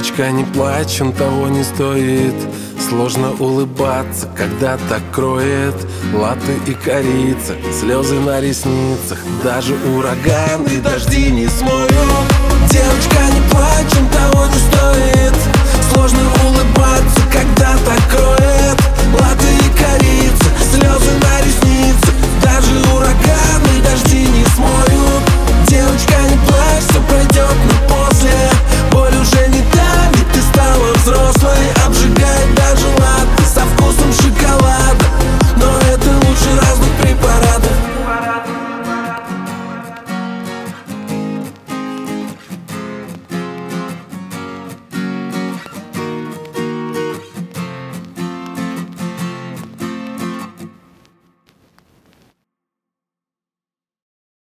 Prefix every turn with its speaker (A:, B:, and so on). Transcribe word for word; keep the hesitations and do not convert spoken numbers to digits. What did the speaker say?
A: Девочка, не плачь, он того не стоит. Сложно улыбаться, когда так кроет латте и корица, слезы на ресницах. Даже ураган и дожди не смоют. Девочка, не плачь, он того не стоит. Сложно улыбаться, когда так кроет